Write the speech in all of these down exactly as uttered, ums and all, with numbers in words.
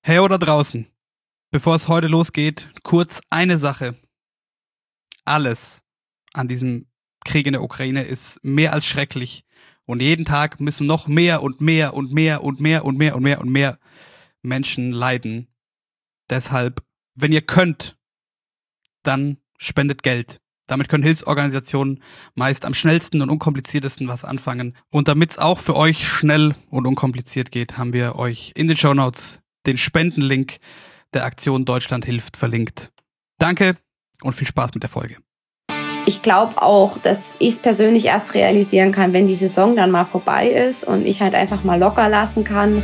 Hey oder draußen, bevor es heute losgeht, kurz eine Sache. Alles an diesem Krieg in der Ukraine ist mehr als schrecklich und jeden Tag müssen noch mehr und mehr und mehr und mehr und mehr und mehr und mehr Menschen leiden. Deshalb, wenn ihr könnt, dann spendet Geld. Damit können Hilfsorganisationen meist am schnellsten und unkompliziertesten was anfangen. Und damit es auch für euch schnell und unkompliziert geht, haben wir euch in den Shownotes den Spendenlink der Aktion Deutschland hilft verlinkt. Danke und viel Spaß mit der Folge. Ich glaube auch, dass ich es persönlich erst realisieren kann, wenn die Saison dann mal vorbei ist und ich halt einfach mal locker lassen kann.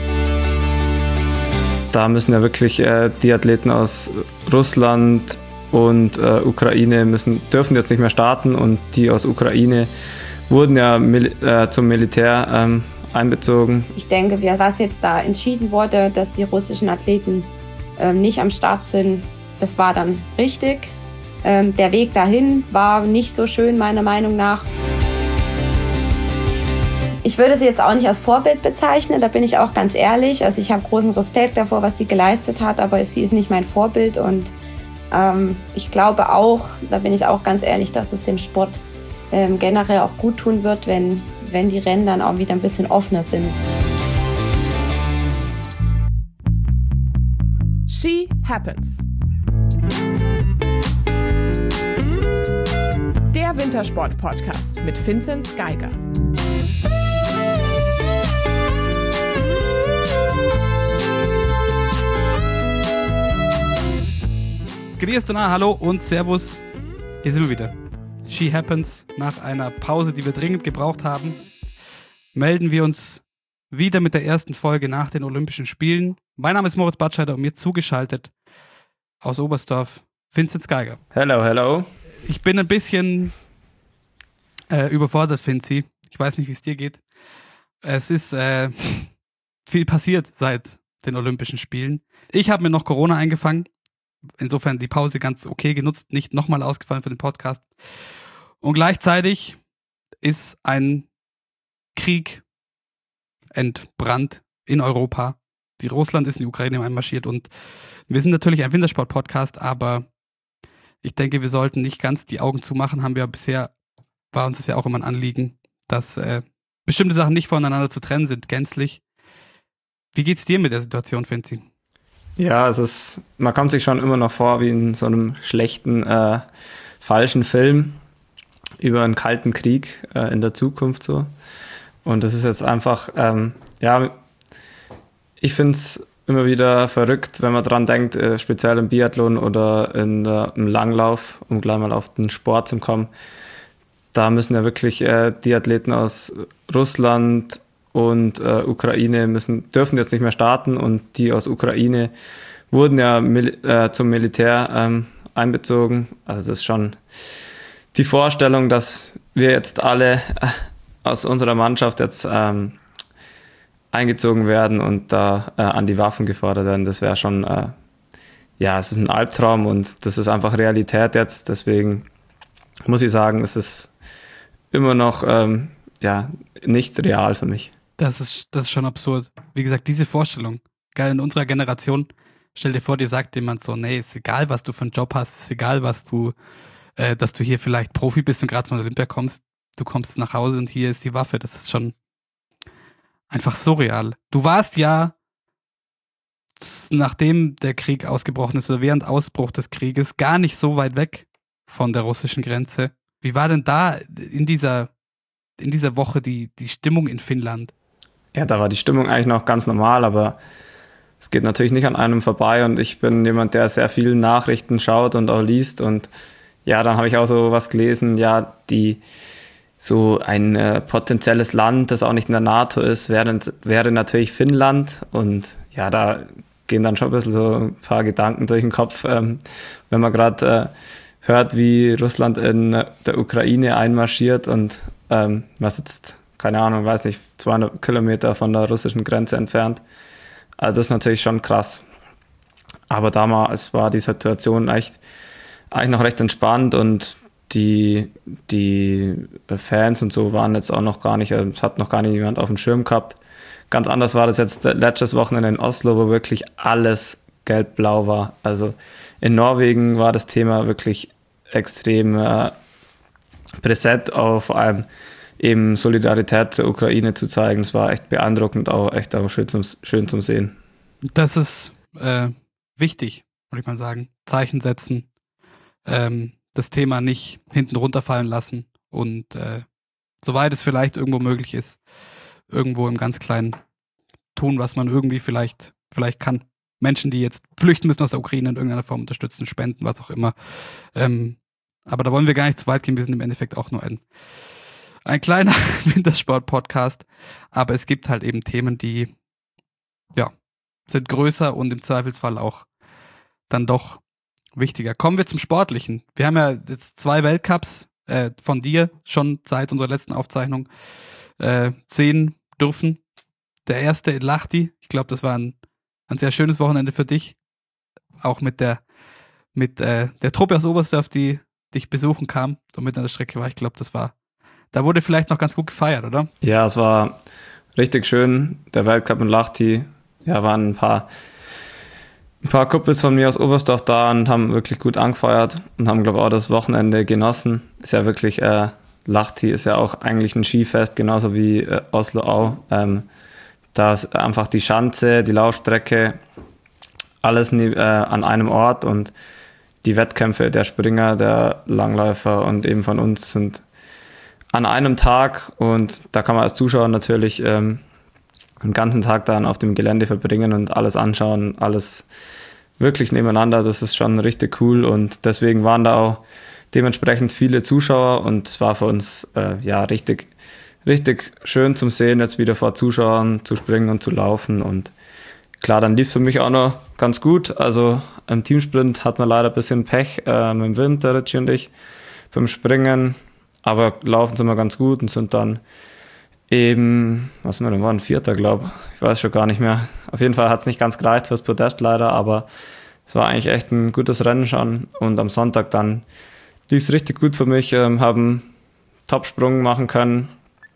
Da müssen ja wirklich äh, die Athleten aus Russland und äh, Ukraine müssen, dürfen jetzt nicht mehr starten und die aus Ukraine wurden ja mil- äh, zum Militär ähm, einbezogen. Ich denke, was jetzt da entschieden wurde, dass die russischen Athleten ähm, nicht am Start sind, das war dann richtig. Ähm, der Weg dahin war nicht so schön, meiner Meinung nach. Ich würde sie jetzt auch nicht als Vorbild bezeichnen, da bin ich auch ganz ehrlich. Also ich habe großen Respekt davor, was sie geleistet hat, aber sie ist nicht mein Vorbild. Und ähm, ich glaube auch, da bin ich auch ganz ehrlich, dass es dem Sport ähm, generell auch gut tun wird, wenn, wenn die Rennen dann auch wieder ein bisschen offener sind. She Happens. Der Wintersport-Podcast mit Vinzenz Geiger. Grüß dich, hallo und Servus. Hier sind wir wieder. She Happens. Nach einer Pause, die wir dringend gebraucht haben, melden wir uns wieder mit der ersten Folge nach den Olympischen Spielen. Mein Name ist Moritz Batscheider und mir zugeschaltet aus Oberstdorf Vinzenz Geiger. Hello, hello. Ich bin ein bisschen äh, überfordert, Vinzi. Ich weiß nicht, wie es dir geht. Es ist äh, viel passiert seit den Olympischen Spielen. Ich habe mir noch Corona eingefangen. Insofern die Pause ganz okay genutzt, nicht nochmal ausgefallen für den Podcast. Und gleichzeitig ist ein Krieg entbrannt in Europa. Die Russland ist in die Ukraine einmarschiert und wir sind natürlich ein Wintersport-Podcast, aber ich denke, wir sollten nicht ganz die Augen zumachen. Haben wir bisher, war uns das ja auch immer ein Anliegen, dass äh, bestimmte Sachen nicht voneinander zu trennen sind, gänzlich. Wie geht's dir mit der Situation, Vinzi? Ja, es ist, man kommt sich schon immer noch vor wie in so einem schlechten, äh, falschen Film über einen kalten Krieg äh, in der Zukunft so. Und das ist jetzt einfach, ähm, ja, ich finde es immer wieder verrückt, wenn man dran denkt, äh, speziell im Biathlon oder in, äh, im Langlauf, um gleich mal auf den Sport zu kommen. Da müssen ja wirklich äh, die Athleten aus Russland und äh, Ukraine müssen, dürfen jetzt nicht mehr starten und die aus Ukraine wurden ja mil- äh, zum Militär ähm, einbezogen. Also das ist schon die Vorstellung, dass wir jetzt alle äh, aus unserer Mannschaft jetzt ähm, eingezogen werden und da äh, an die Waffen gefordert werden. Das wäre schon, äh, ja, es ist ein Albtraum und das ist einfach Realität jetzt. Deswegen muss ich sagen, es ist immer noch ähm, ja, nicht real für mich. Das ist, das ist schon absurd. Wie gesagt, diese Vorstellung, geil, in unserer Generation, stell dir vor, dir sagt jemand so, nee, ist egal, was du für einen Job hast, ist egal, was du, äh, dass du hier vielleicht Profi bist und gerade von Olympia kommst, du kommst nach Hause und hier ist die Waffe. Das ist schon einfach surreal. Du warst ja, nachdem der Krieg ausgebrochen ist oder während Ausbruch des Krieges, gar nicht so weit weg von der russischen Grenze. Wie war denn da in dieser, in dieser Woche die, die Stimmung in Finnland? Ja, da war die Stimmung eigentlich noch ganz normal, aber es geht natürlich nicht an einem vorbei und ich bin jemand, der sehr viele Nachrichten schaut und auch liest und ja, dann habe ich auch so was gelesen, ja, die so ein äh, potenzielles Land, das auch nicht in der NATO ist, wäre, wäre natürlich Finnland und ja, da gehen dann schon ein bisschen so ein paar Gedanken durch den Kopf, ähm, wenn man gerade äh, hört, wie Russland in der Ukraine einmarschiert und ähm, man sitzt, keine Ahnung, weiß nicht, zweihundert Kilometer von der russischen Grenze entfernt. Also das ist natürlich schon krass. Aber damals war die Situation echt eigentlich noch recht entspannt und die, die Fans und so waren jetzt auch noch gar nicht, es hat noch gar nicht jemand auf dem Schirm gehabt. Ganz anders war das jetzt letztes Wochenende in Oslo, wo wirklich alles gelb-blau war. Also in Norwegen war das Thema wirklich extrem äh, präsent, auch vor allem eben Solidarität zur Ukraine zu zeigen. Es war echt beeindruckend, auch echt auch schön zum, schön zum Sehen. Das ist äh, wichtig, würde ich mal sagen. Zeichen setzen, ähm, das Thema nicht hinten runterfallen lassen und äh, soweit es vielleicht irgendwo möglich ist, irgendwo im ganz Kleinen tun, was man irgendwie vielleicht, vielleicht kann. Menschen, die jetzt flüchten müssen aus der Ukraine in irgendeiner Form unterstützen, spenden, was auch immer. Ähm, aber da wollen wir gar nicht zu weit gehen. Wir sind im Endeffekt auch nur ein, ein kleiner Wintersport-Podcast. Aber es gibt halt eben Themen, die ja sind größer und im Zweifelsfall auch dann doch wichtiger. Kommen wir zum Sportlichen. Wir haben ja jetzt zwei Weltcups äh, von dir schon seit unserer letzten Aufzeichnung äh, sehen dürfen. Der erste in Lahti. Ich glaube, das war ein, ein sehr schönes Wochenende für dich. Auch mit der mit äh, der Truppe aus Oberstdorf, die dich besuchen kam und mit an der Strecke war. Ich glaube, das war, da wurde vielleicht noch ganz gut gefeiert, oder? Ja, es war richtig schön. Der Weltcup in Lahti. Ja, waren ein paar, ein paar Kumpels von mir aus Oberstdorf da und haben wirklich gut angefeuert und haben, glaube ich, auch das Wochenende genossen. Ist ja wirklich, äh, Lahti ist ja auch eigentlich ein Skifest, genauso wie äh, Oslo auch. Ähm, da ist einfach die Schanze, die Laufstrecke, alles äh, an einem Ort und die Wettkämpfe der Springer, der Langläufer und eben von uns sind an einem Tag und da kann man als Zuschauer natürlich ähm, den ganzen Tag dann auf dem Gelände verbringen und alles anschauen, alles wirklich nebeneinander. Das ist schon richtig cool und deswegen waren da auch dementsprechend viele Zuschauer und es war für uns äh, ja richtig, richtig schön zum Sehen, jetzt wieder vor Zuschauern zu springen und zu laufen und klar, dann lief es für mich auch noch ganz gut. Also im Teamsprint hatten wir leider ein bisschen Pech äh, mit dem Wind, der Ritchie und ich, beim Springen, aber laufen sind wir ganz gut und sind dann eben, was wir denn waren, Vierter, glaube ich. Ich weiß schon gar nicht mehr. Auf jeden Fall hat es nicht ganz gereicht fürs Podest leider, aber es war eigentlich echt ein gutes Rennen schon. Und am Sonntag dann lief es richtig gut für mich, ähm, haben Topsprung machen können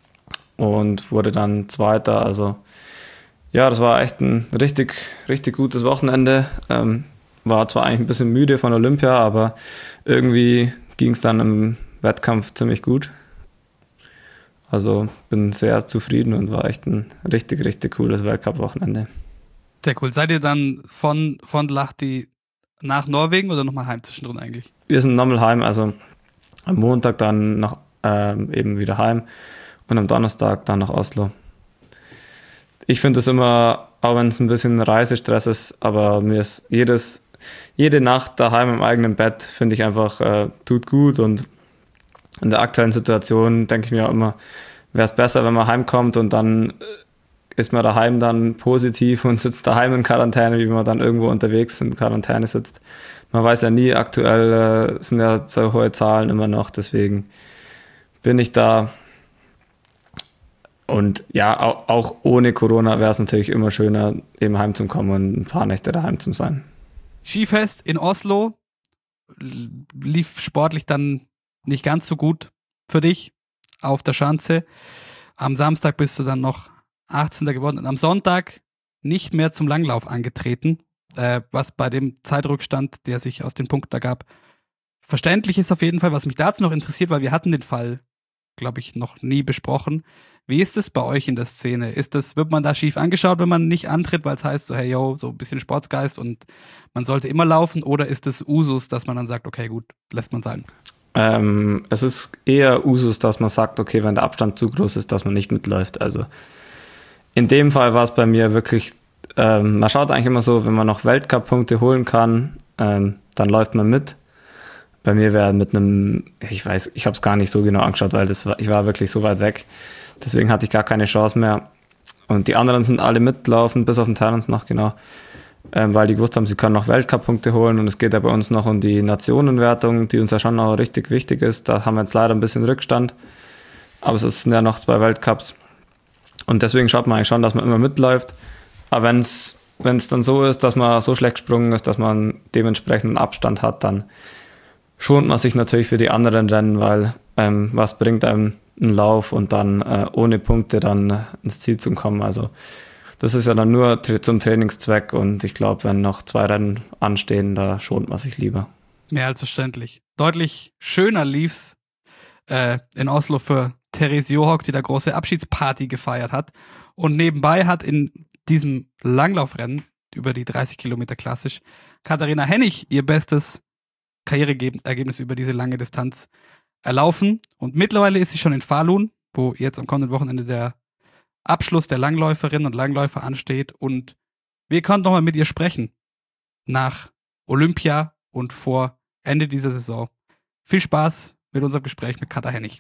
und wurde dann Zweiter. Also ja, das war echt ein richtig, richtig gutes Wochenende. Ähm, war zwar eigentlich ein bisschen müde von Olympia, aber irgendwie ging es dann im Wettkampf ziemlich gut. Also bin sehr zufrieden und war echt ein richtig, richtig cooles Weltcup-Wochenende. Sehr cool. Seid ihr dann von, von Lahti nach Norwegen oder nochmal heim zwischendrin eigentlich? Wir sind nochmal heim, also am Montag dann nach, ähm, eben wieder heim und am Donnerstag dann nach Oslo. Ich finde es immer, auch wenn es ein bisschen Reisestress ist, aber mir ist jedes, jede Nacht daheim im eigenen Bett, finde ich einfach, äh, tut gut und in der aktuellen Situation denke ich mir auch immer, wäre es besser, wenn man heimkommt und dann ist man daheim dann positiv und sitzt daheim in Quarantäne, wie man dann irgendwo unterwegs in Quarantäne sitzt. Man weiß ja nie, aktuell äh, sind ja so hohe Zahlen immer noch, deswegen bin ich da. Und ja, auch, auch ohne Corona wäre es natürlich immer schöner, eben heimzukommen und ein paar Nächte daheim zu sein. Skifest in Oslo lief sportlich dann nicht ganz so gut für dich auf der Schanze. Am Samstag bist du dann noch achtzehnter geworden und am Sonntag nicht mehr zum Langlauf angetreten, äh, was bei dem Zeitrückstand, der sich aus den Punkten ergab, verständlich ist auf jeden Fall. Was mich dazu noch interessiert, weil wir hatten den Fall, glaube ich, noch nie besprochen. Wie ist es bei euch in der Szene? Ist das, wird man da schief angeschaut, wenn man nicht antritt, weil es heißt so, hey yo, so ein bisschen Sportsgeist und man sollte immer laufen, oder ist es Usus, dass man dann sagt, okay, gut, lässt man sein? Ähm, es ist eher Usus, dass man sagt, okay, wenn der Abstand zu groß ist, dass man nicht mitläuft. Also in dem Fall war es bei mir wirklich, ähm, man schaut eigentlich immer so, wenn man noch Weltcup-Punkte holen kann, ähm, dann läuft man mit. Bei mir wäre mit einem, ich weiß, ich habe es gar nicht so genau angeschaut, weil das war, ich war wirklich so weit weg. Deswegen hatte ich gar keine Chance mehr. Und die anderen sind alle mitlaufen, bis auf den Terence noch, genau. Ähm, weil die gewusst haben, sie können noch Weltcup-Punkte holen und es geht ja bei uns noch um die Nationenwertung, die uns ja schon noch richtig wichtig ist. Da haben wir jetzt leider ein bisschen Rückstand, aber es sind ja noch zwei Weltcups und deswegen schaut man eigentlich schon, dass man immer mitläuft. Aber wenn es wenn es dann so ist, dass man so schlecht gesprungen ist, dass man dementsprechend einen Abstand hat, dann schont man sich natürlich für die anderen Rennen, weil ähm, was bringt einem ein Lauf und dann äh, ohne Punkte dann äh, ins Ziel zu kommen. Also das ist ja dann nur t- zum Trainingszweck und ich glaube, wenn noch zwei Rennen anstehen, da schont man sich lieber. Mehr als verständlich. Deutlich schöner lief's äh, in Oslo für Therese Johaug, die da große Abschiedsparty gefeiert hat. Und nebenbei hat in diesem Langlaufrennen über die dreißig Kilometer klassisch Katharina Hennig ihr bestes Karriereergebnis über diese lange Distanz erlaufen. Und mittlerweile ist sie schon in Falun, wo jetzt am kommenden Wochenende der Abschluss der Langläuferinnen und Langläufer ansteht. Und wir konnten nochmal mit ihr sprechen. Nach Olympia und vor Ende dieser Saison. Viel Spaß mit unserem Gespräch mit Katha Hennig.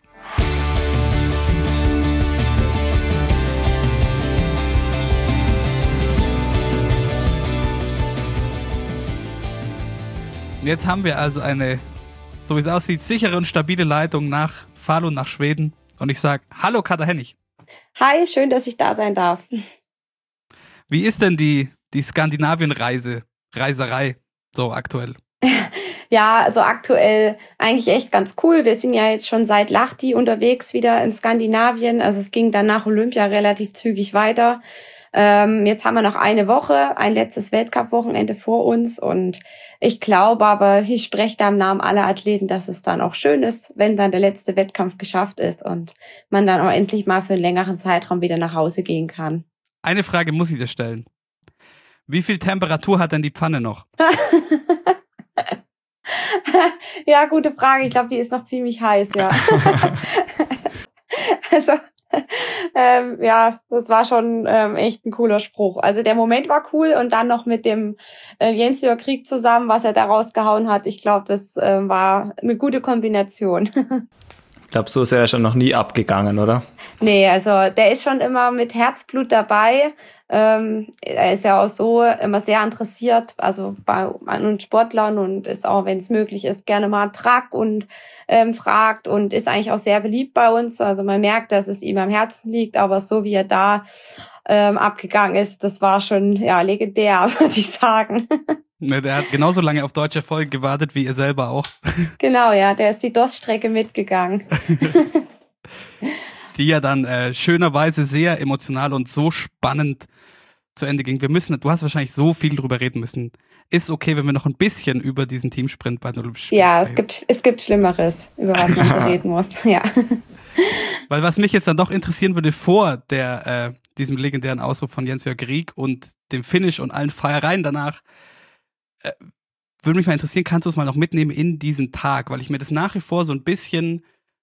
Jetzt haben wir also eine, so wie es aussieht, sichere und stabile Leitung nach Falun, nach Schweden. Und ich sage, hallo Katha Hennig. Hi, schön, dass ich da sein darf. Wie ist denn die, die Skandinavien-Reise, Reiserei so aktuell? Ja, also aktuell eigentlich echt ganz cool. Wir sind ja jetzt schon seit Lahti unterwegs wieder in Skandinavien. Also es ging dann nach Olympia relativ zügig weiter. Ähm, jetzt haben wir noch eine Woche, ein letztes Weltcup-Wochenende vor uns und ich glaube aber, ich spreche da im Namen aller Athleten, dass es dann auch schön ist, wenn dann der letzte Wettkampf geschafft ist und man dann auch endlich mal für einen längeren Zeitraum wieder nach Hause gehen kann. Eine Frage muss ich dir stellen. Wie viel Temperatur hat denn die Pfanne noch? Ja, gute Frage. Ich glaube, die ist noch ziemlich heiß, ja. Also, ähm, ja, das war schon ähm, echt ein cooler Spruch. Also der Moment war cool und dann noch mit dem äh, Jens-Jörg Krieg zusammen, was er da rausgehauen hat. Ich glaube, das äh, war eine gute Kombination. Ich glaube, so ist er ja schon noch nie abgegangen, oder? Nee, also der ist schon immer mit Herzblut dabei. Ähm, er ist ja auch so immer sehr interessiert, also bei an uns Sportlern und ist auch, wenn es möglich ist, gerne mal Track und ähm, fragt und ist eigentlich auch sehr beliebt bei uns. Also man merkt, dass es ihm am Herzen liegt, aber so wie er da ähm, abgegangen ist, das war schon ja legendär, würde ich sagen. Der hat genauso lange auf deutsche Erfolg gewartet wie ihr selber auch. Genau, ja, der ist die D O S-Strecke mitgegangen. Die ja dann äh, schönerweise sehr emotional und so spannend zu Ende ging. Wir müssen, du hast wahrscheinlich so viel drüber reden müssen. Ist okay, wenn wir noch ein bisschen über diesen Teamsprint bei den Olympischen Spielen Ja, es gibt, es gibt Schlimmeres, über was man so reden muss, ja. Weil was mich jetzt dann doch interessieren würde vor der äh, diesem legendären Ausruf von Jens-Jörg Krieg und dem Finish und allen Feiereien danach, äh, würde mich mal interessieren, kannst du es mal noch mitnehmen in diesen Tag? Weil ich mir das nach wie vor so ein bisschen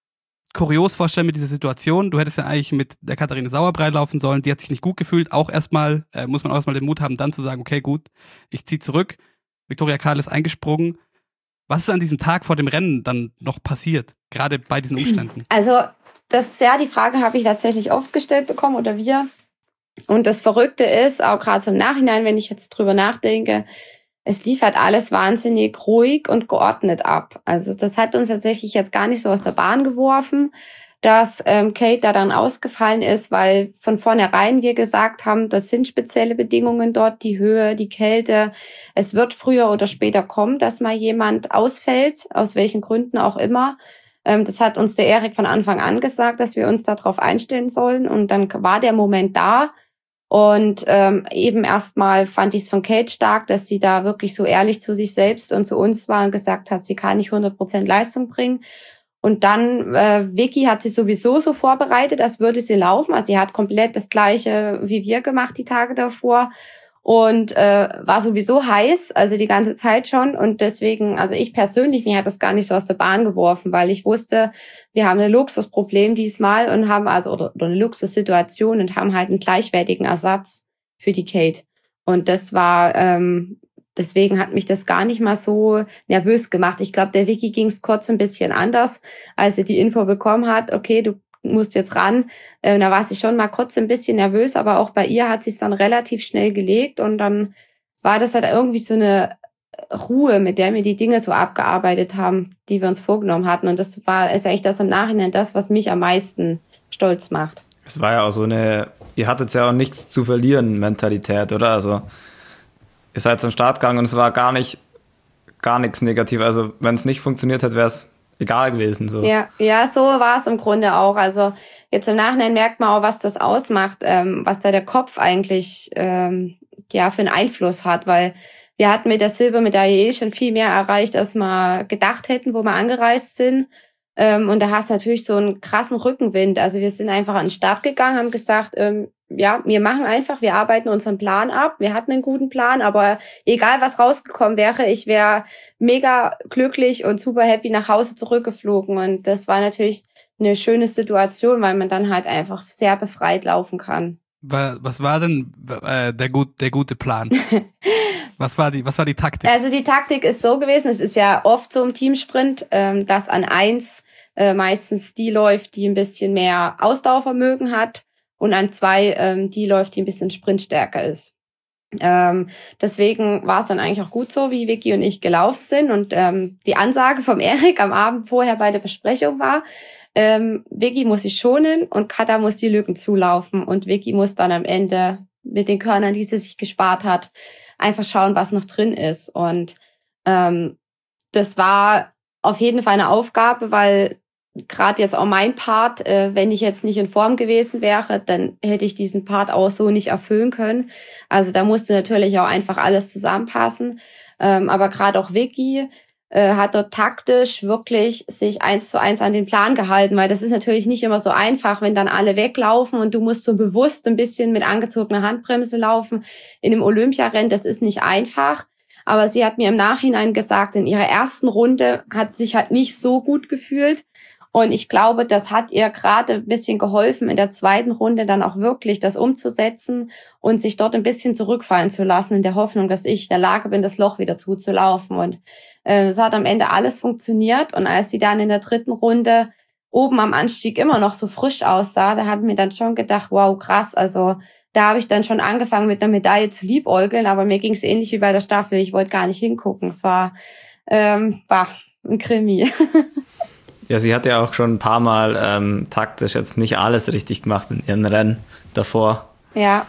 kurios vorstelle mit dieser Situation. Du hättest ja eigentlich mit der Katharina Sauerbrei laufen sollen, die hat sich nicht gut gefühlt. Auch erstmal, äh, muss man auch erstmal den Mut haben, dann zu sagen, okay, gut, ich ziehe zurück. Viktoria Karl ist eingesprungen. Was ist an diesem Tag vor dem Rennen dann noch passiert? Gerade bei diesen Umständen? Also, das ist ja, die Frage habe ich tatsächlich oft gestellt bekommen oder wir. Und das Verrückte ist, auch gerade so im Nachhinein, wenn ich jetzt drüber nachdenke, es lief halt alles wahnsinnig ruhig und geordnet ab. Also das hat uns tatsächlich jetzt gar nicht so aus der Bahn geworfen, dass ähm, Kate da dann ausgefallen ist, weil von vornherein wir gesagt haben, das sind spezielle Bedingungen dort, die Höhe, die Kälte. Es wird früher oder später kommen, dass mal jemand ausfällt, aus welchen Gründen auch immer. Ähm, das hat uns der Erik von Anfang an gesagt, dass wir uns darauf einstellen sollen. Und dann war der Moment da. Und ähm, eben erstmal fand ich es von Kate stark, dass sie da wirklich so ehrlich zu sich selbst und zu uns war und gesagt hat, sie kann nicht hundert Prozent Leistung bringen. Und dann, äh, Vicky hat sich sowieso so vorbereitet, als würde sie laufen. Also sie hat komplett das Gleiche wie wir gemacht die Tage davor und äh, war sowieso heiß, also die ganze Zeit schon. Und deswegen, also ich persönlich, mir hat das gar nicht so aus der Bahn geworfen, weil ich wusste, wir haben ein Luxusproblem diesmal und haben also oder, oder eine Luxussituation und haben halt einen gleichwertigen Ersatz für die Kate. Und das war ähm, deswegen hat mich das gar nicht mal so nervös gemacht. Ich glaube, der Vicky ging es kurz ein bisschen anders, als sie die Info bekommen hat, okay, du musst jetzt ran. Äh, da war sie schon mal kurz ein bisschen nervös, aber auch bei ihr hat sie es dann relativ schnell gelegt und dann war das halt irgendwie so eine Ruhe, mit der wir die Dinge so abgearbeitet haben, die wir uns vorgenommen hatten. Und das war ist eigentlich das im Nachhinein das, was mich am meisten stolz macht. Es war ja auch so eine, ihr hattet ja auch nichts zu verlieren Mentalität, oder? Also ihr seid zum Start gegangen und es war gar nicht, gar nichts negativ. Also wenn es nicht funktioniert hätte, wäre es egal gewesen. So. Ja, ja, so war es im Grunde auch. Also jetzt im Nachhinein merkt man auch, was das ausmacht, ähm, was da der Kopf eigentlich ähm, ja für einen Einfluss hat, weil wir hatten mit der Silbermedaille eh schon viel mehr erreicht, als wir gedacht hätten, wo wir angereist sind. Ähm, und da hast du natürlich so einen krassen Rückenwind. Also wir sind einfach an den Start gegangen, haben gesagt, ähm, ja, wir machen einfach, wir arbeiten unseren Plan ab. Wir hatten einen guten Plan, aber egal was rausgekommen wäre, ich wäre mega glücklich und super happy nach Hause zurückgeflogen. Und das war natürlich eine schöne Situation, weil man dann halt einfach sehr befreit laufen kann. Was war denn äh, der, gut, der gute Plan? Was war die, was war die Taktik? Also die Taktik ist so gewesen, es ist ja oft so im Teamsprint, ähm, dass an eins äh, meistens die läuft, die ein bisschen mehr Ausdauervermögen hat und an zwei ähm, die läuft, die ein bisschen sprintstärker ist. Ähm, deswegen war es dann eigentlich auch gut so, wie Vicky und ich gelaufen sind und ähm, die Ansage vom Erik am Abend vorher bei der Besprechung war, ähm, Vicky muss sich schonen und Katha muss die Lücken zulaufen und Vicky muss dann am Ende mit den Körnern, die sie sich gespart hat, einfach schauen, was noch drin ist. Und ähm, das war auf jeden Fall eine Aufgabe, weil gerade jetzt auch mein Part, äh, wenn ich jetzt nicht in Form gewesen wäre, dann hätte ich diesen Part auch so nicht erfüllen können. Also da musste natürlich auch einfach alles zusammenpassen. Ähm, aber gerade auch Vicky äh, hat dort taktisch wirklich sich eins zu eins an den Plan gehalten, weil das ist natürlich nicht immer so einfach, wenn dann alle weglaufen und du musst so bewusst ein bisschen mit angezogener Handbremse laufen in einem Olympiarennen. Das ist nicht einfach. Aber sie hat mir im Nachhinein gesagt, in ihrer ersten Runde hat sie sich halt nicht so gut gefühlt. Und ich glaube, das hat ihr gerade ein bisschen geholfen, in der zweiten Runde dann auch wirklich das umzusetzen und sich dort ein bisschen zurückfallen zu lassen, in der Hoffnung, dass ich in der Lage bin, das Loch wieder zuzulaufen. Und äh, es hat am Ende alles funktioniert. Und als sie dann in der dritten Runde oben am Anstieg immer noch so frisch aussah, da habe ich mir dann schon gedacht, wow, krass, also da habe ich dann schon angefangen, mit einer Medaille zu liebäugeln, aber mir ging es ähnlich wie bei der Staffel. Ich wollte gar nicht hingucken. Es war, ähm, war ein Krimi. Ja, sie hat ja auch schon ein paar Mal ähm, taktisch jetzt nicht alles richtig gemacht in ihren Rennen davor. Ja,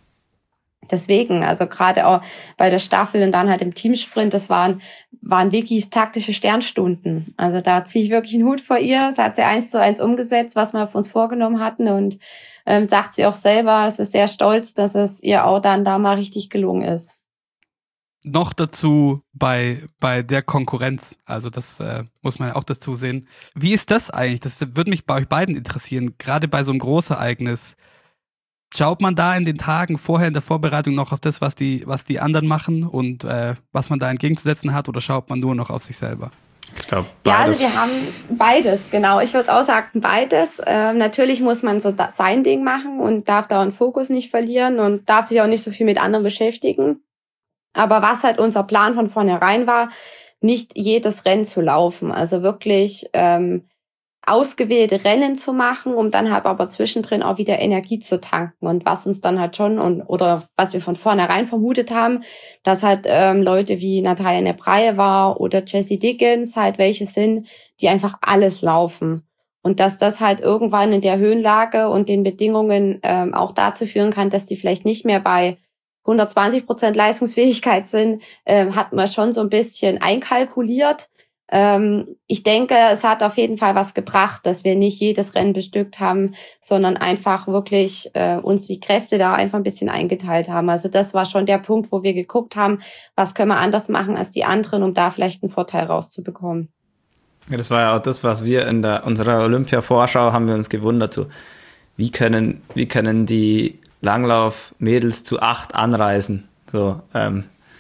deswegen, also gerade auch bei der Staffel und dann halt im Teamsprint, das waren waren Vickys taktische Sternstunden. Also da ziehe ich wirklich einen Hut vor ihr. Das hat sie eins zu eins umgesetzt, was wir für uns vorgenommen hatten und ähm, sagt sie auch selber, es ist sehr stolz, dass es ihr auch dann da mal richtig gelungen ist. Noch dazu bei bei der Konkurrenz, also das äh, muss man ja auch dazu sehen. Wie ist das eigentlich? Das würde mich bei euch beiden interessieren, gerade bei so einem Großereignis. Schaut man da in den Tagen vorher in der Vorbereitung noch auf das, was die was die anderen machen und äh, was man da entgegenzusetzen hat, oder schaut man nur noch auf sich selber? Ich glaube, ja, also wir haben beides, genau. Ich würde auch sagen, beides. Ähm, natürlich muss man so da, sein Ding machen und darf da einen Fokus nicht verlieren und darf sich auch nicht so viel mit anderen beschäftigen. Aber was halt unser Plan von vornherein war, nicht jedes Rennen zu laufen. Also wirklich ähm, ausgewählte Rennen zu machen, um dann halt aber zwischendrin auch wieder Energie zu tanken. Und was uns dann halt schon, und oder was wir von vornherein vermutet haben, dass halt ähm, Leute wie Natalia Nebraeva oder Jessie Dickens halt welche sind, die einfach alles laufen. Und dass das halt irgendwann in der Höhenlage und den Bedingungen ähm, auch dazu führen kann, dass die vielleicht nicht mehr bei hundertzwanzig Prozent Leistungsfähigkeit sind, äh, hat man schon so ein bisschen einkalkuliert. Ähm, ich denke, es hat auf jeden Fall was gebracht, dass wir nicht jedes Rennen bestückt haben, sondern einfach wirklich äh, uns die Kräfte da einfach ein bisschen eingeteilt haben. Also das war schon der Punkt, wo wir geguckt haben, was können wir anders machen als die anderen, um da vielleicht einen Vorteil rauszubekommen. Ja, das war ja auch das, was wir in der unserer Olympia-Vorschau haben wir uns gewundert, so wie können wie können die Langlauf-Mädels zu acht anreisen. So, ähm,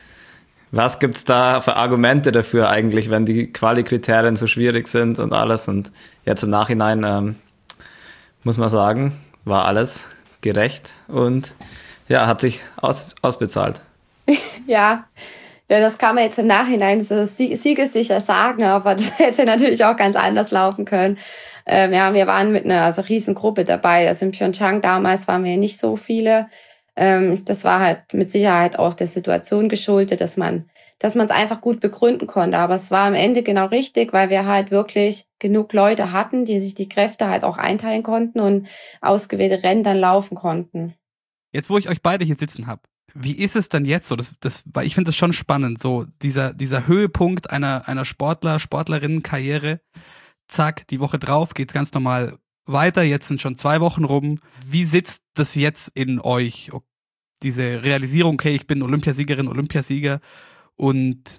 was gibt's da für Argumente dafür eigentlich, wenn die Quali-Kriterien so schwierig sind und alles? Und jetzt im Nachhinein ähm, muss man sagen, war alles gerecht und ja, hat sich aus, ausbezahlt. Ja, ja, das kann man jetzt im Nachhinein so siegessicher sagen, aber das hätte natürlich auch ganz anders laufen können. Ähm, ja, wir waren mit einer also riesen Gruppe dabei. Also in Pyeongchang damals waren wir nicht so viele. Ähm, das war halt mit Sicherheit auch der Situation geschuldet, dass man dass man es einfach gut begründen konnte. Aber es war am Ende genau richtig, weil wir halt wirklich genug Leute hatten, die sich die Kräfte halt auch einteilen konnten und ausgewählte Rennen dann laufen konnten. Jetzt, wo ich euch beide hier sitzen habe, Wie ist es denn jetzt so? Das, das, weil ich finde das schon spannend, so dieser, dieser Höhepunkt einer, einer Sportler, Sportlerinnenkarriere. Zack, die Woche drauf geht's ganz normal weiter. Jetzt sind schon zwei Wochen rum. Wie sitzt das jetzt in euch? Diese Realisierung, okay, ich bin Olympiasiegerin, Olympiasieger. Und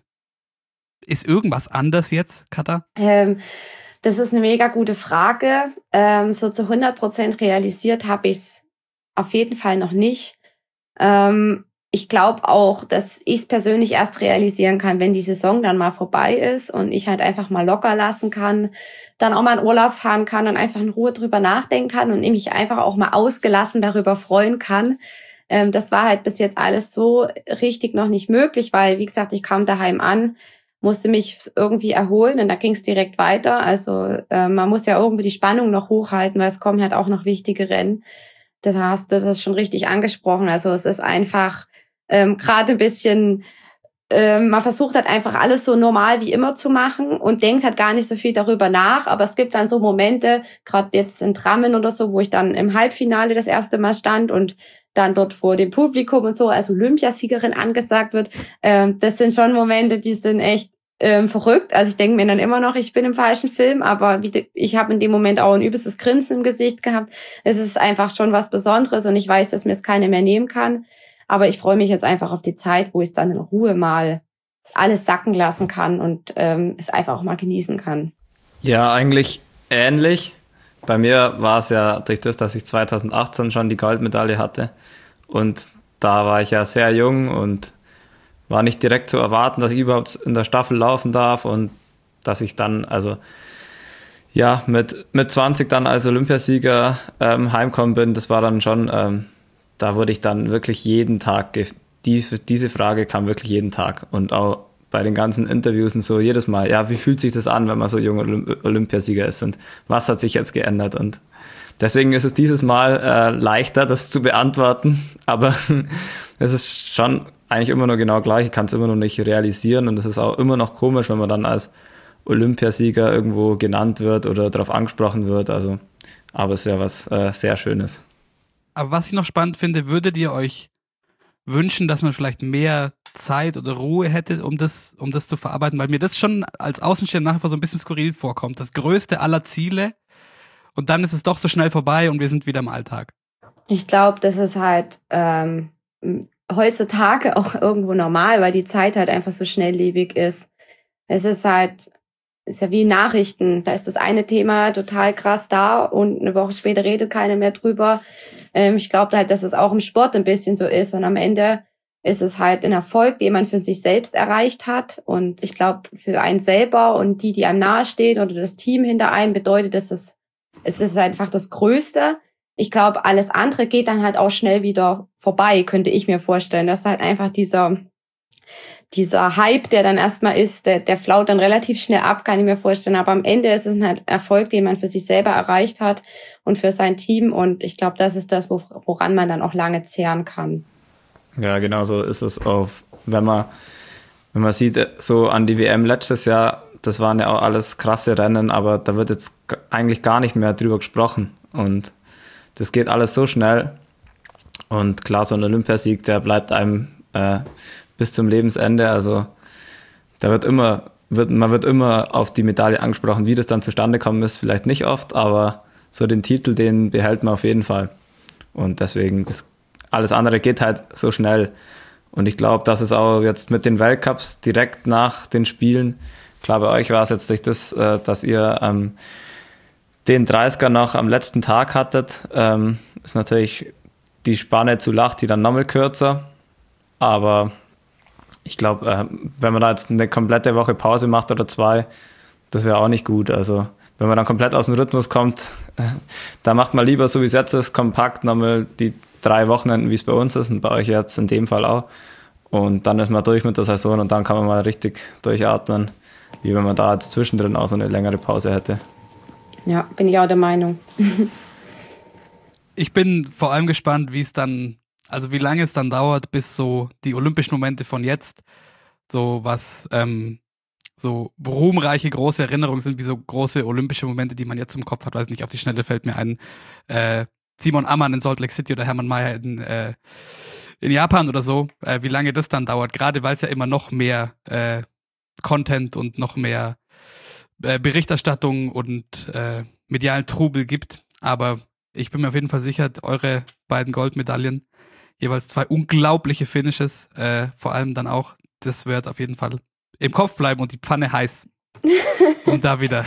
ist irgendwas anders jetzt, Katha? Ähm, das ist eine mega gute Frage. Ähm, so zu hundert Prozent realisiert habe ich es auf jeden Fall noch nicht. Ähm, ich glaube auch, dass ich es persönlich erst realisieren kann, wenn die Saison dann mal vorbei ist und ich halt einfach mal locker lassen kann, dann auch mal in Urlaub fahren kann und einfach in Ruhe drüber nachdenken kann und mich einfach auch mal ausgelassen darüber freuen kann. Ähm, das war halt bis jetzt alles so richtig noch nicht möglich, weil, wie gesagt, ich kam daheim an, musste mich irgendwie erholen und da ging es direkt weiter. Also äh, man muss ja irgendwie die Spannung noch hochhalten, weil es kommen halt auch noch wichtige Rennen. Das hast du das schon richtig angesprochen. Also es ist einfach ähm, gerade ein bisschen, ähm, man versucht halt einfach alles so normal wie immer zu machen und denkt halt gar nicht so viel darüber nach. Aber es gibt dann so Momente, gerade jetzt in Drammen oder so, wo ich dann im Halbfinale das erste Mal stand und dann dort vor dem Publikum und so als Olympiasiegerin angesagt wird. Ähm, das sind schon Momente, die sind echt ähm, verrückt. Also ich denke mir dann immer noch, ich bin im falschen Film, aber wie, ich habe in dem Moment auch ein übelstes Grinsen im Gesicht gehabt. Es ist einfach schon was Besonderes und ich weiß, dass mir es keiner mehr nehmen kann. Aber ich freue mich jetzt einfach auf die Zeit, wo ich es dann in Ruhe mal alles sacken lassen kann und ähm, es einfach auch mal genießen kann. Ja, eigentlich ähnlich. Bei mir war es ja durch das, dass ich zwanzig achtzehn schon die Goldmedaille hatte und da war ich ja sehr jung und war nicht direkt zu erwarten, dass ich überhaupt in der Staffel laufen darf und dass ich dann, also ja, mit, mit zwanzig dann als Olympiasieger ähm, heimkommen bin, das war dann schon, ähm, da wurde ich dann wirklich jeden Tag, ge- die, diese Frage kam wirklich jeden Tag und auch bei den ganzen Interviews und so jedes Mal, ja, wie fühlt sich das an, wenn man so jung Olymp- Olympiasieger ist und was hat sich jetzt geändert und deswegen ist es dieses Mal äh, leichter, das zu beantworten, aber es ist schon eigentlich immer noch genau gleich, ich kann es immer noch nicht realisieren und es ist auch immer noch komisch, wenn man dann als Olympiasieger irgendwo genannt wird oder darauf angesprochen wird, also, aber es ist ja was äh, sehr Schönes. Aber was ich noch spannend finde, würdet ihr euch wünschen, dass man vielleicht mehr Zeit oder Ruhe hätte, um das, um das zu verarbeiten? Weil mir das schon als Außenstehender nachher so ein bisschen skurril vorkommt. Das größte aller Ziele und dann ist es doch so schnell vorbei und wir sind wieder im Alltag. Ich glaube, das ist halt ähm, heutzutage auch irgendwo normal, weil die Zeit halt einfach so schnelllebig ist. Es ist halt, ist ja wie Nachrichten. Da ist das eine Thema total krass da und eine Woche später redet keiner mehr drüber. Ähm, ich glaube halt, dass es auch im Sport ein bisschen so ist und am Ende ist es halt ein Erfolg, den man für sich selbst erreicht hat und ich glaube, für einen selber und die, die einem nahestehen oder das Team hinter einem bedeutet, dass es, es ist einfach das Größte. Ich glaube, alles andere geht dann halt auch schnell wieder vorbei, könnte ich mir vorstellen. Das ist halt einfach dieser, dieser Hype, der dann erstmal ist, der, der flaut dann relativ schnell ab, kann ich mir vorstellen. Aber am Ende ist es ein Erfolg, den man für sich selber erreicht hat und für sein Team. Und ich glaube, das ist das, woran man dann auch lange zehren kann. Ja, genau so ist es auch, wenn man, wenn man sieht, so an die W M letztes Jahr, das waren ja auch alles krasse Rennen, aber da wird jetzt eigentlich gar nicht mehr drüber gesprochen. Und das geht alles so schnell und klar, so ein Olympiasieg, der bleibt einem äh, bis zum Lebensende, also da wird immer, wird, man wird immer auf die Medaille angesprochen, wie das dann zustande kommen ist, vielleicht nicht oft, aber so den Titel, den behält man auf jeden Fall und deswegen, das, alles andere geht halt so schnell und ich glaube, dass es auch jetzt mit den Weltcups direkt nach den Spielen, klar, bei euch war es jetzt durch das, äh, dass ihr ähm, den dreißiger noch am letzten Tag hattet, ähm, ist natürlich die Spanne zu Lahti dann nochmal kürzer. Aber ich glaube, äh, wenn man da jetzt eine komplette Woche Pause macht oder zwei, das wäre auch nicht gut. Also wenn man dann komplett aus dem Rhythmus kommt, äh, da macht man lieber, so wie es jetzt ist, kompakt nochmal die drei Wochenenden, wie es bei uns ist und bei euch jetzt in dem Fall auch. Und dann ist man durch mit der Saison und dann kann man mal richtig durchatmen, wie wenn man da jetzt zwischendrin auch so eine längere Pause hätte. Ja, bin ich auch der Meinung. Ich bin vor allem gespannt, wie es dann, also wie lange es dann dauert, bis so die olympischen Momente von jetzt, so was, ähm, so ruhmreiche, große Erinnerungen sind, wie so große olympische Momente, die man jetzt im Kopf hat. Weiß nicht, auf die Schnelle fällt mir ein, äh, Simon Ammann in Salt Lake City oder Hermann Mayer in, äh, in Japan oder so, äh, wie lange das dann dauert, gerade weil es ja immer noch mehr äh, Content und noch mehr äh, Berichterstattung und äh, medialen Trubel gibt. Aber ich bin mir auf jeden Fall sicher, eure beiden Goldmedaillen, jeweils zwei unglaubliche Finishes, äh, vor allem dann auch, das wird auf jeden Fall im Kopf bleiben und die Pfanne heiß, um da wieder